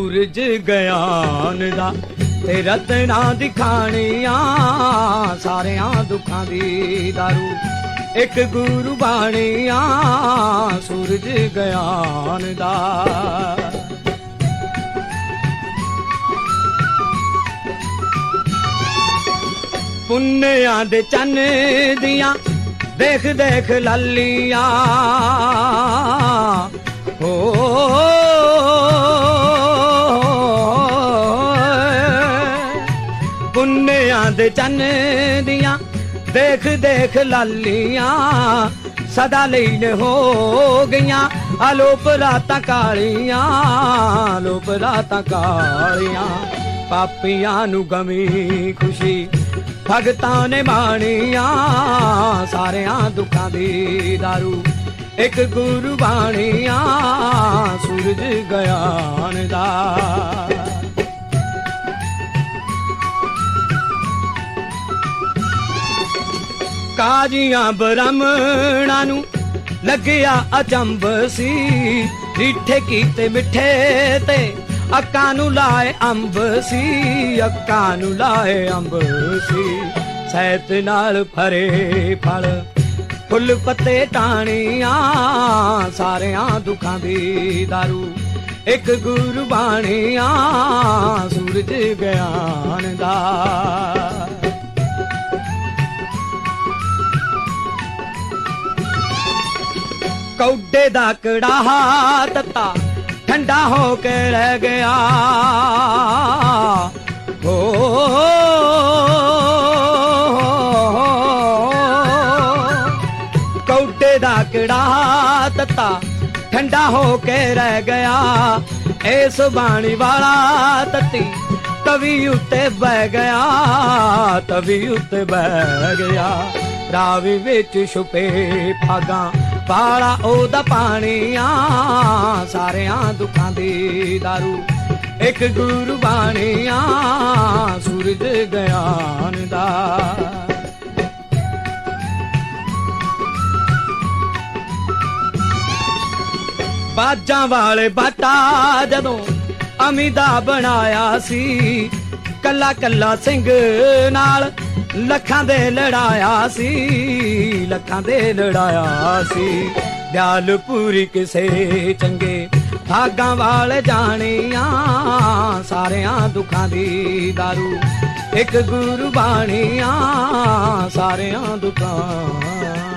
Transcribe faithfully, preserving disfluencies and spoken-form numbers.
सूरज ज्ञान दा ते रत्ना दिखाणियां सारियां दुखां दी दारू एक गुरु बाणियां सूरज ज्ञान दा पुन्नियां दे चन्न दियां देख देख लालियां हो पुन्नियां दे चन्न दियां देख देख लालियां सदा लीन हो गईयां आलोप रातां कालियां आलोप रातां कालियां पापियां नू गमी खुशी भगतां ने बाणियां सारियां दुखां दी दारू एक गुरु बाणियां सूरज ज्ञान दा काजियां ब्राह्मणां नू लग्या अचंभ सी रिठे कीते मिठे ते अक्कां नू लाए अंब सी अक्कां नू लाए अंब सी सैत नाल फरे फल फुल पत्ते टाणियां सारियां दुखां दी दारू एक गुरु बाणियां सूरज ज्ञान दा कौडे दा कड़ाहा तत्ता ठंडा हो के रह गया हो कौडे दा कड़ाहा तत्ता ठंडा हो के रह गया इस बाणी वाला तत्ती तवी उत्ते बह गया तवी उत्ते बह गया रावी विच छुपे भागां वाला ओदा पाणियां सारियां दुखां दी दारू एक गुरु बाणियां सूरज ज्ञान दा बाजां वाले बाटा जदों अमीदा बनाया सी कला कला सिंह नाल लखां दे लड़ाया सी लखां दे लड़ाया सी दयाल पूरी किसे चंगे भागां वाले जाणियां सारियां दुखां दी दारू एक गुरु बाणियां सारियां दुखां